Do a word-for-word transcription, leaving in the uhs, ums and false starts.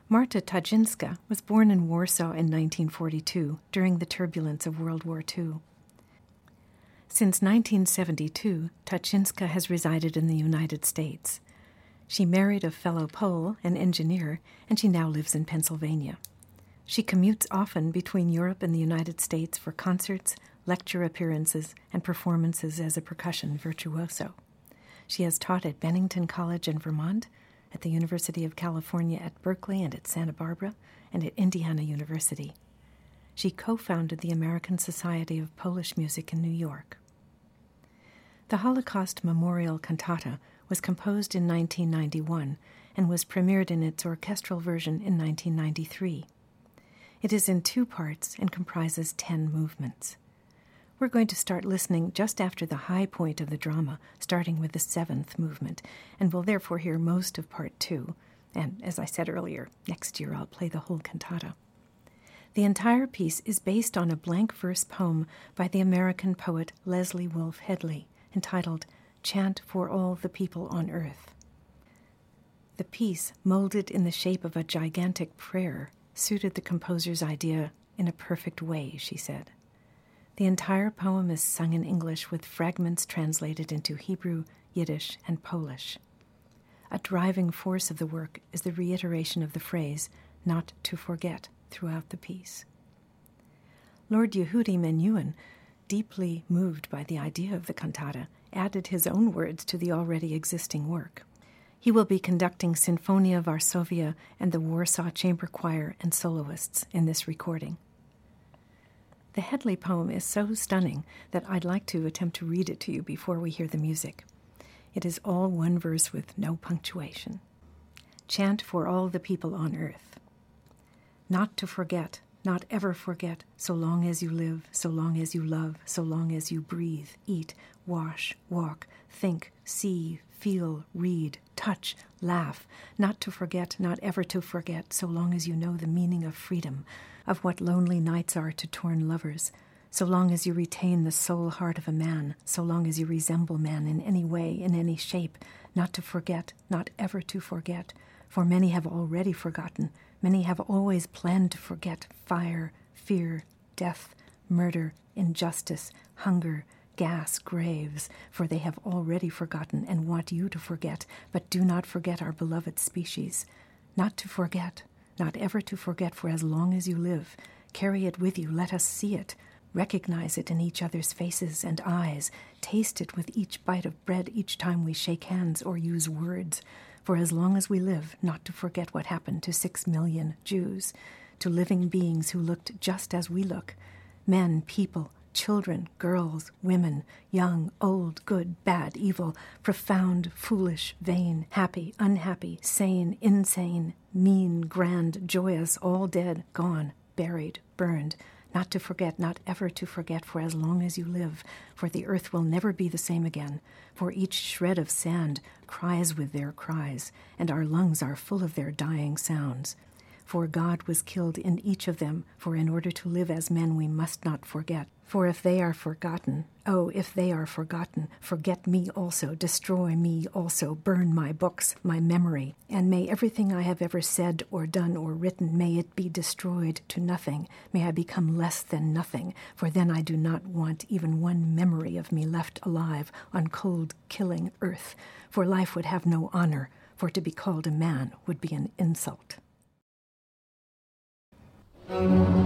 Marta Tajinska was born in Warsaw in nineteen forty-two during the turbulence of World War Two. Since nineteen seventy-two, Tajinska has resided in the United States. She married a fellow Pole, an engineer, and she now lives in Pennsylvania. She commutes often between Europe and the United States for concerts, lecture appearances, and performances as a percussion virtuoso. She has taught at Bennington College in Vermont, at the University of California at Berkeley and at Santa Barbara, and at Indiana University. She co-founded the American Society of Polish Music in New York. The Holocaust Memorial Cantata was composed in nineteen ninety-one and was premiered in its orchestral version in nineteen ninety-three. It is in two parts and comprises ten movements. We're going to start listening just after the high point of the drama, starting with the seventh movement, and we'll therefore hear most of part two. And as I said earlier, next year I'll play the whole cantata. The entire piece is based on a blank verse poem by the American poet Leslie Wolfe Headley, entitled Chant for All the People on Earth. The piece, molded in the shape of a gigantic prayer, suited the composer's idea in a perfect way, she said. The entire poem is sung in English with fragments translated into Hebrew, Yiddish, and Polish. A driving force of the work is the reiteration of the phrase, not to forget, throughout the piece. Lord Yehudi Menuhin, deeply moved by the idea of the cantata, added his own words to the already existing work. He will be conducting Sinfonia Varsovia and the Warsaw Chamber Choir and soloists in this recording. The Headley poem is so stunning that I'd like to attempt to read it to you before we hear the music. It is all one verse with no punctuation. Chant for all the people on earth. Not to forget, not ever forget, so long as you live, so long as you love, so long as you breathe, eat, wash, walk, think, see, feel, read, touch, laugh. Not to forget, not ever to forget, so long as you know the meaning of freedom, of what lonely nights are to torn lovers, so long as you retain the soul heart of a man, so long as you resemble man in any way, in any shape, not to forget, not ever to forget, for many have already forgotten, many have always planned to forget fire, fear, death, murder, injustice, hunger, gas, graves, for they have already forgotten and want you to forget, but do not forget our beloved species. Not to forget, not ever to forget for as long as you live. Carry it with you, let us see it. Recognize it in each other's faces and eyes. Taste it with each bite of bread each time we shake hands or use words. For as long as we live, not to forget what happened to six million Jews, to living beings who looked just as we look. Men, people, children, girls, women, young, old, good, bad, evil, profound, foolish, vain, happy, unhappy, sane, insane, mean, grand, joyous, all dead, gone, buried, burned. Not to forget, not ever to forget for as long as you live, for the earth will never be the same again, for each shred of sand cries with their cries, and our lungs are full of their dying sounds. For God was killed in each of them, for in order to live as men we must not forget. For if they are forgotten, oh, if they are forgotten, forget me also, destroy me also, burn my books, my memory, and may everything I have ever said or done or written, may it be destroyed to nothing, may I become less than nothing, for then I do not want even one memory of me left alive on cold, killing earth, for life would have no honor, for to be called a man would be an insult. Thank you.